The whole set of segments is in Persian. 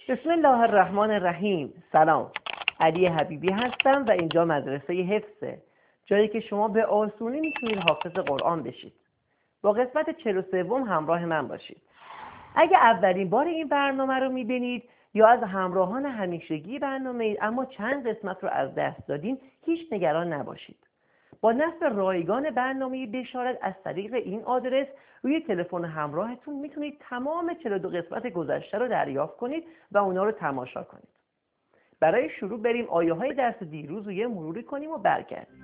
بسم الله الرحمن الرحیم. سلام، علی حبیبی هستم و اینجا مدرسه حفظه، جایی که شما به آسونی میتونید حافظ قرآن بشید. با قسمت 43 همراه من باشید. اگه اولین بار این برنامه رو میبینید یا از همراهان همیشگی برنامه اید اما چند قسمت رو از دست دادین، هیچ نگران نباشید. با نصب رایگان برنامه بشارت از طریق این آدرس روی تلفن همراهتون میتونید تمام 42 قسمت گذشته رو دریافت کنید و اونا رو تماشا کنید. برای شروع بریم آیه های درس دیروز رو یه مروری کنیم و برگردیم.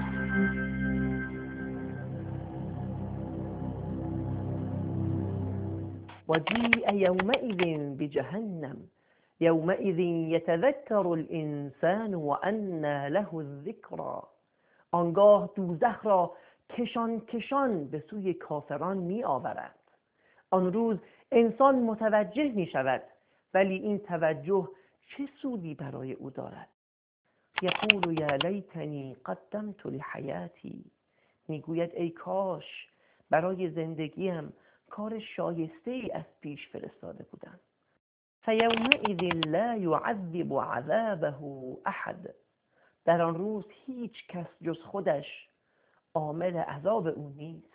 وجیء یومئذ بجهنم یومئذ یتذکر الانسان وانى له الذکری. آنگاه دوزخ را کشان کشان به سوی کافران می آورد. آن روز انسان متوجه می شود، ولی این توجه چه سودی برای او دارد؟ یقول یا لیتنی قدمت لحیاتی. میگوید ای کاش برای زندگیم کار شایسته ای از پیش فرستاده بودم. فیومئذ لا یعذب عذابه احد. در آن روز هیچ کس جز خودش عامل عذاب او نیست.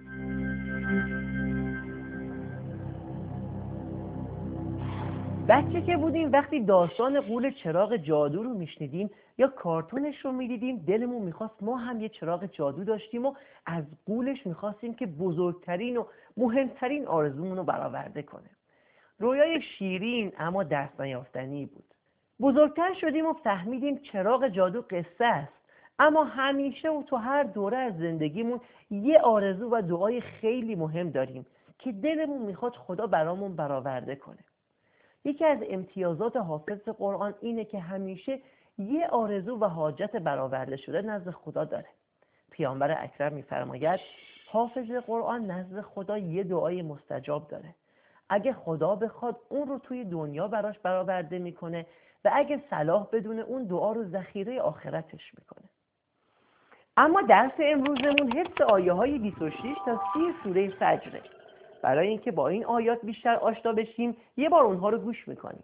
بچه که بودیم وقتی داستان غول چراغ جادو رو میشنیدیم یا کارتونش رو میدیدیم، دلمون میخواست ما هم یه چراغ جادو داشتیم و از غولش میخواستیم که بزرگترین و مهمترین آرزومون رو برآورده کنه. رویای شیرین اما دست نیافتنی بود. بزرگتر شدیم و فهمیدیم چراغ جادو قصه است، اما همیشه و تو هر دوره از زندگیمون یه آرزو و دعای خیلی مهم داریم که دلمون میخواد خدا برامون برآورده کنه. یکی از امتیازات حافظ قرآن اینه که همیشه یه آرزو و حاجت برآورده شده نزد خدا داره. پیامبر اکرم میفرماید حافظ قرآن نزد خدا یه دعای مستجاب داره. اگه خدا بخواد اون رو توی دنیا براش برآورده میکنه و اگه صلاح بدونه اون دعا رو ذخیره آخرتش میکنه. اما درس امروزمون حفظ آیه های 26 تا 30 سوره فجره. برای اینکه با این آیات بیشتر آشنا بشیم یه بار اونها رو گوش میکنیم.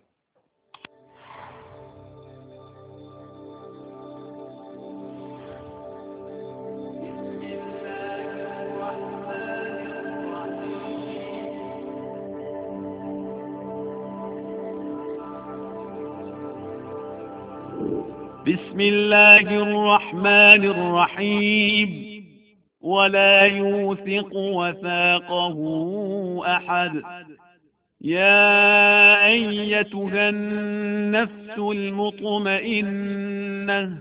بسم الله الرحمن الرحيم ولا يوثق وثاقه أحد يا أيتها النفس المطمئنة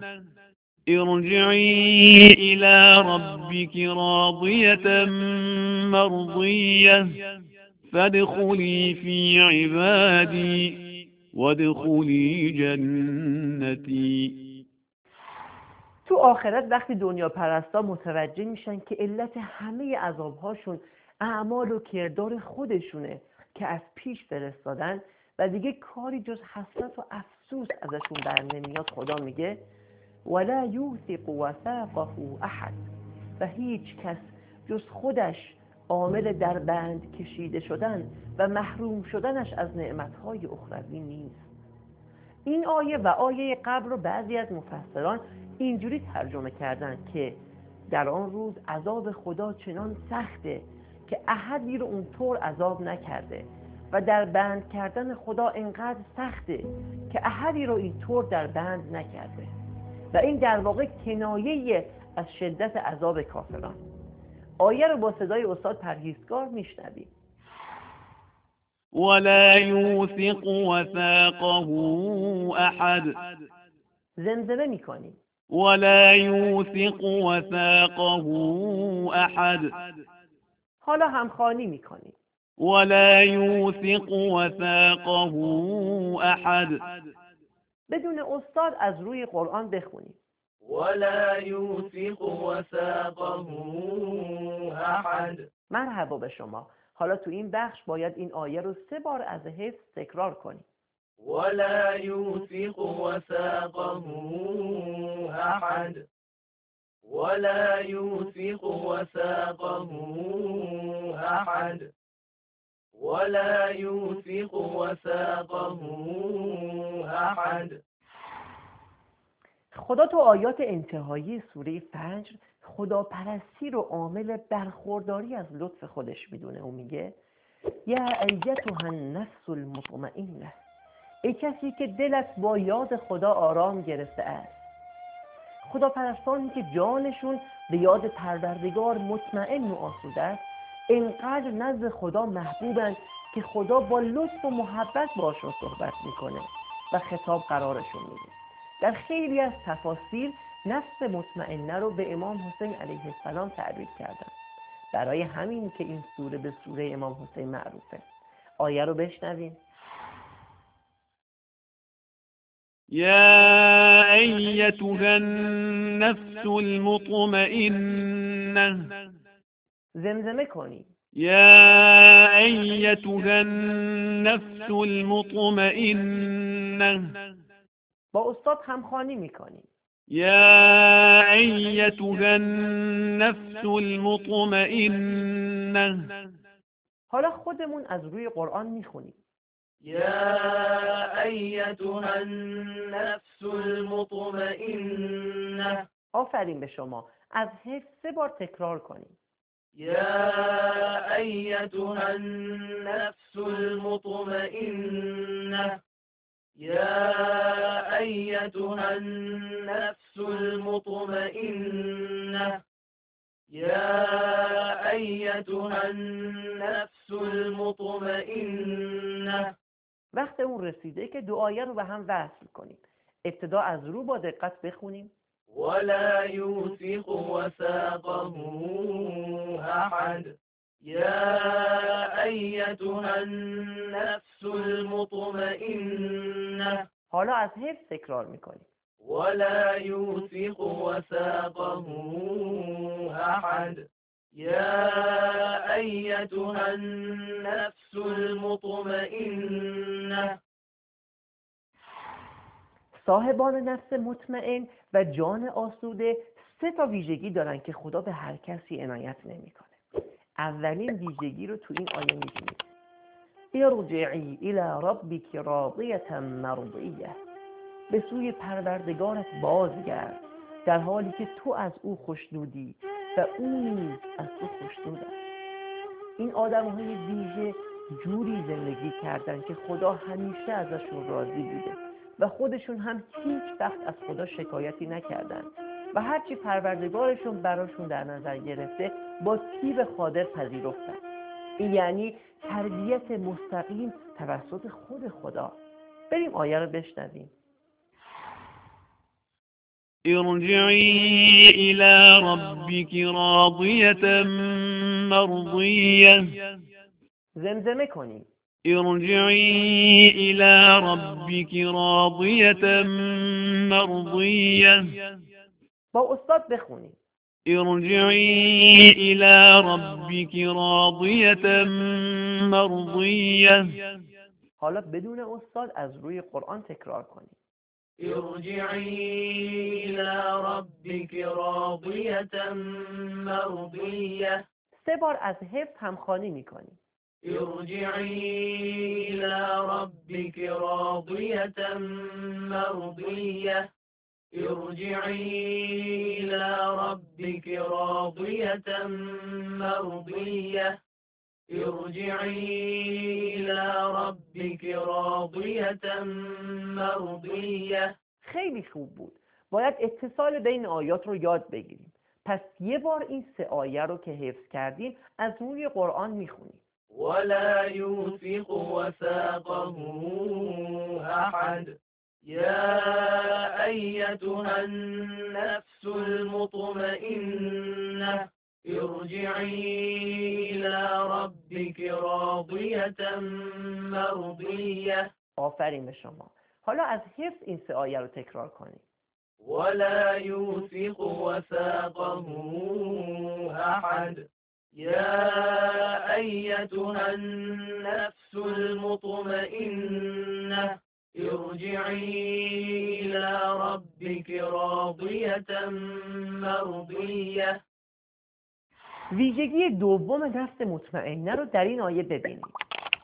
ارجعي إلى ربك راضية مرضية فادخلي في عبادي وادخلی جنتی. تو آخرت وقتی دنیا پرستا متوجه میشن که علت همه عذابهاشون اعمال و کردار خودشونه که از پیش فرستادن و دیگه کاری جز حسرت و افسوس ازشون بر نمیاد، خدا میگه ولا یوثق وثاقه احد. و هیچ کس جز خودش عامل در بند کشیده شدن و محروم شدنش از نعمتهای اخروی نیست. این آیه و آیه قبل رو بعضی از مفسران اینجوری ترجمه کردن که در آن روز عذاب خدا چنان سخته که احدی رو اونطور عذاب نکرده و در بند کردن خدا انقدر سخته که احدی رو اینطور در بند نکرده و این در واقع کنایه از شدت عذاب کافران. آیه رو با صدای استاد پرهیزگار میشنویم. ولا یوثق وثاقه احد. زمزمه میکنیم. ولا یوثق وثاقه احد. حالا همخوانی میکنیم. ولا یوثق وثاقه احد. بدون استاد از روی قرآن بخونیم. ولا یوثق وثاقه احد. مرحبا به شما. حالا تو این بخش باید این آیه رو 3 بار از حفظ تکرار کنیم. ولا یوثق وثاقه احد. ولا یوثق وثاقه احد. ولا يوثق وثاقه أحد. خدا تو آیات انتهایی سوره فجر خداپرستی رو عامل برخورداری از لطف خودش میدونه و میگه یا ایتها النفس المطمئنه، ای کسی که دلت با یاد خدا آرام گرفته است. خداپرستانی که جانشون به یاد پروردگار مطمئن و آسوده است اینقدر نزد خدا محبوبند که خدا با لطف و محبت باشون صحبت میکنه و خطاب قرارشون میده. در خیلی از تفاسیر نفس مطمئنه رو به امام حسین علیه السلام تعبیر کردن. برای همین که این سوره به سوره امام حسین معروفه. آیه رو بشنویم. يا أيتها النفس المطمئنة زمزمه کنیم. يا أيتها النفس المطمئنة با استاد همخوانی میکنیم. يا أيتها النفس المطمئنة. حالا خودمون از روی قرآن میخونیم. يا أيتها النفس المطمئنة. آفرین به شما. از حفظ 3 بار تکرار کنیم. يا أيتها النفس المطمئنة. يا أيتها النفس المطمئنة. يا أيتها النفس المطمئنة. وقت اون رسیده که دعایه رو به هم وصل کنیم. ابتدا از رو با دقت بخونیم. ولا يوثق وثاقه أحد. يا أيتها النفس المطمئنة. حالا از حفظ تکرار میکنیم. ولا يوثق وثاقه أحد. يا أيتها النفس المطمئنة. صاحبان نفس مطمئن و جان آسوده 3 تا ویژگی دارن که خدا به هر کسی عنایت نمیکنه. اولین ویژگی رو تو این آیه می‌بینیم. ارجعی الی ربک راضیة مرضیة. به سوی پروردگارت بازگرد در حالی که تو از او خوشنودی و او نیز از تو خوشنود است. این آدم‌های ویژه جوری زندگی کردن که خدا همیشه ازشون راضی بوده و خودشون هم هیچ وقت از خدا شکایتی نکردن و هرچی پروردگارشون براشون در نظر گرفته با طیب خاطر پذیرفتن. این یعنی تربیت مستقیم توسط خود خدا. بریم آیه رو بشنویم. ارجعي إلى ربك راضية مرضية. زمزمه کنیم. ارجعي إلى ربك راضية مرضية. با استاد بخونیم. ارجعي إلى ربك راضية مرضية. حالا بدون استاد از روی قرآن تکرار کنیم. ارجعي إلى ربك راضية مرضية. 3 بار از حفظ همخوانی میکنیم. ارجعي إلى ربك راضية مرضية. ارجعي إلى ربك راضية مرضية. ارجعي إلى ربك راضية مرضية. خیلی خوب بود. باید اتصال بین آیات رو یاد بگیریم. پس 1 بار این 3 آیه رو که حفظ کردیم از روی قرآن میخونیم. ولا يوثق وثاقه أحد. يا أيتها النفس المطمئنة. ارجعي إلى ربك راضية مرضية. آفرین به شما. حالا از حفظ این 3 آیه رو تکرار کنیم. ولا يوثق وثاقه أحد. يا أيتها النفس المطمئنة. ارجعي إلى ربك راضية مرضية. ویژگی دوم نفس مطمئنه رو در این آیه ببینیم.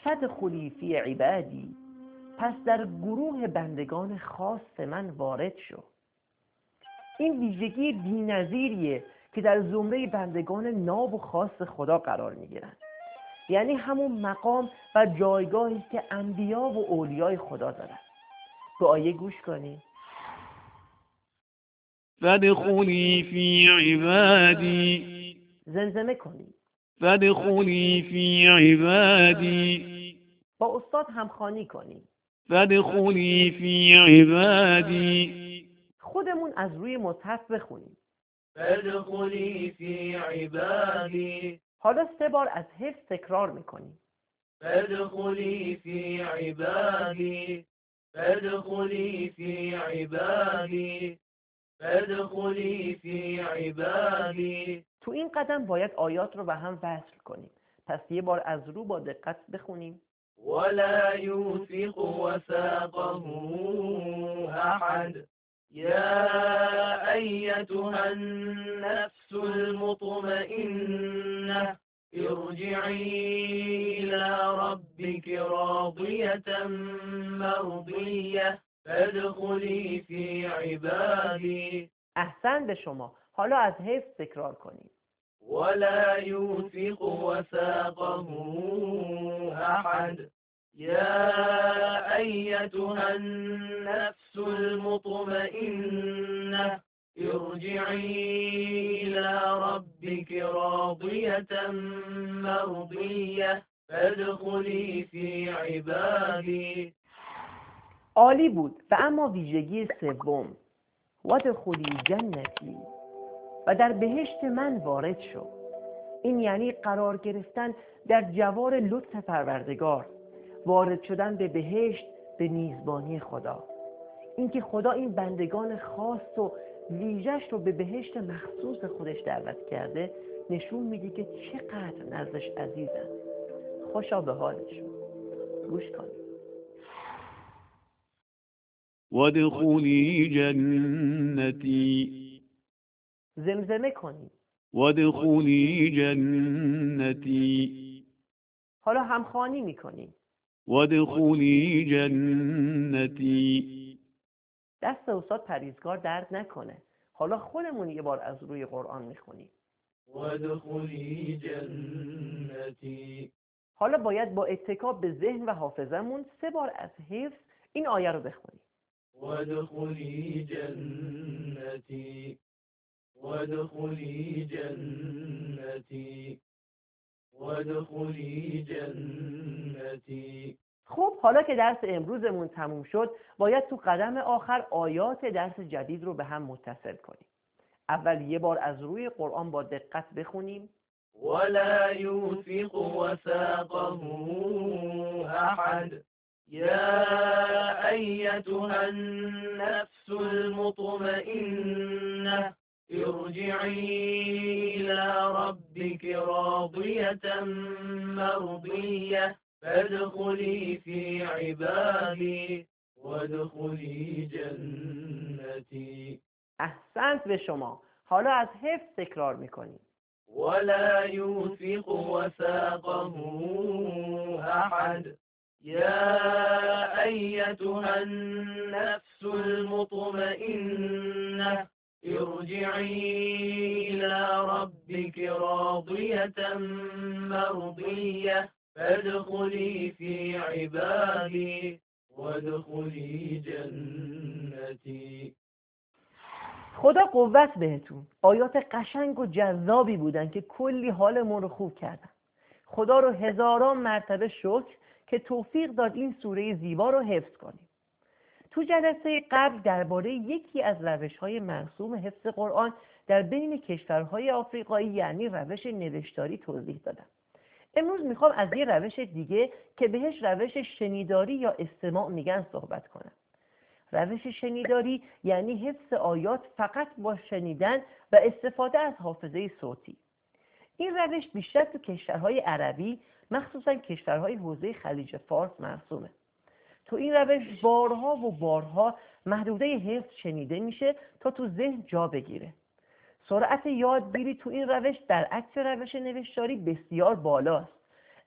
فادخلی فی عبادی، پس در گروه بندگان خاص من وارد شو. این ویژگی بی‌نظیریه که در زمره بندگان ناب و خاص خدا قرار میگیرند. یعنی همون مقام و جایگاهی که انبیا و اولیای خدا دارند. به آیه گوش کنید. فادخلی فی عبادی، زمزمه کنید. فادخلی فی عبادی، با استاد همخوانی کنید. فادخلی فی عبادی. خودمون از روی مصحف بخونیم. فادخلی فی عبادی. حالا 3 بار از حفظ تکرار میکنیم. فادخلی فی عبادی. فادخلی فی عبادی. فادخلی فی عبادی. تو این قدم باید آیات رو به هم وصل کنیم. پس 1 بار از رو با دقت بخونیم. ولا يوثق وثاقه أحد. يا أيتها النفس المطمئنة ارجعي إلى ربك راضية مرضية فادخلي في عبادي. احسن به شما. حالا از حفظ تکرار کنیم. ولا يوثق وثاقه أحد. يا أيتها النفس المطمئنة ارجعي إلى ربك راضية مرضية فادخلي في عبادي. عالی بود. و اما ویژگی 3، وادخلی جنتی، و در بهشت من وارد شو. این یعنی قرار گرفتن در جوار لطف پروردگار، وارد شدن به بهشت به میزبانی خدا. اینکه خدا این بندگان خاص و ویژه‌اش رو به بهشت مخصوص خودش دعوت کرده نشون میده که چقدر نزدش عزیزن. خوشا به حالشون. گوش کنید. وادخلی جنتی، زمزمه کنید. وادخلی جنتی، حالا همخوانی میکنید. وادخلی جنتی. دست استاد پریزگار درد نکنه. حالا خودمون 1 بار از روی قرآن میخونیم. وادخلی جنتی. حالا باید با اتکا به ذهن و حافظمون 3 بار از حفظ این آیه رو بخونیم. وادخلی جنتی. وادخلی جنتی. وادخلی جنتی. خب حالا که درس امروزمون تموم شد، باید تو قدم آخر آیات درس جدید رو به هم متصل کنیم. اول 1 بار از روی قرآن با دقت بخونیم. ولا يوثق وثاقه أحد. يا أيتها النفس المطمئنة ارجعي إلى ربك راضية مرضية فادخلي في عبادي وادخلي جنتي. احسنت به شما. حالا از حفظ تکرار میکنیم. ولا يوثق وثاقه أحد. يا أيتها النفس المطمئنة ارجعي إلى ربك راضية مرضية فادخلي في عبادي وادخلي جنتي. خدا قوت بهتون. آیات قشنگ و جذابی بودن که کلی حالمون رو خوب کردن. خدا رو هزاران مرتبه شکر که توفیق داد این سوره زیبا رو حفظ کنیم. تو جلسه قبل درباره یکی از روش‌های مرسوم حفظ قرآن در بین کشورهای آفریقایی یعنی روش نوشتاری توضیح دادم. امروز میخوام از یه روش دیگه که بهش روش شنیداری یا استماع میگن صحبت کنم. روش شنیداری یعنی حفظ آیات فقط با شنیدن و استفاده از حافظه صوتی. این روش بیشتر تو کشورهای عربی، مخصوصا کشورهای حوزه خلیج فارس مرسومه. تو این روش بارها و بارها محدوده حفظ شنیده میشه تا تو ذهن جا بگیره. سرعت یادگیری تو این روش برعکس روش نوشتاری بسیار بالاست.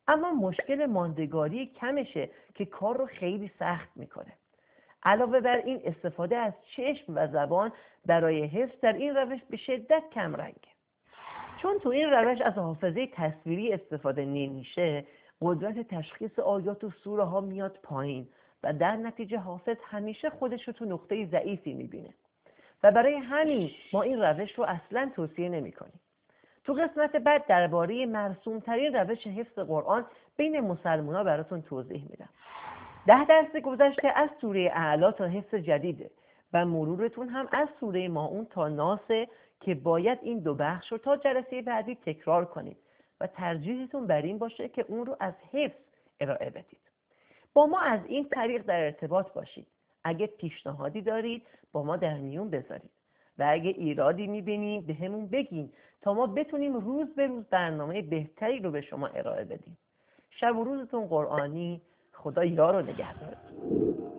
اما مشکل ماندگاری کمشه که کار رو خیلی سخت میکنه. علاوه بر این استفاده از چشم و زبان برای حفظ در این روش به شدت کم رنگه. چون تو این روش از حافظه تصویری استفاده نمیشه، قدرت تشخیص آیات و سوره ها میاد پایین و در نتیجه حافظ همیشه خودش رو تو نقطه ضعیفی میبینه و برای همین ما این روش رو اصلا توصیه نمی‌کنیم. تو قسمت بعد درباره مرسوم ترین روش حفظ قرآن بین مسلمان‌ها براتون توضیح میدم. 10 درس گذشته از سوره اعلی تا حفظ جدیده و مرورتون هم از سوره ماعون تا ناسه که باید این 2 بخش رو تا جلسه بعدی تکرار کنید و ترجیحتون بر این باشه که اون رو از حفظ ارائه بدید. با ما از این طریق در ارتباط باشید. اگه پیشنهادی دارید با ما در میون بذارید و اگه ایرادی میبینید به همون بگین تا ما بتونیم روز به روز برنامه بهتری رو به شما ارائه بدیم. شب و روزتون قرآنی. خدا یار و نگهدار.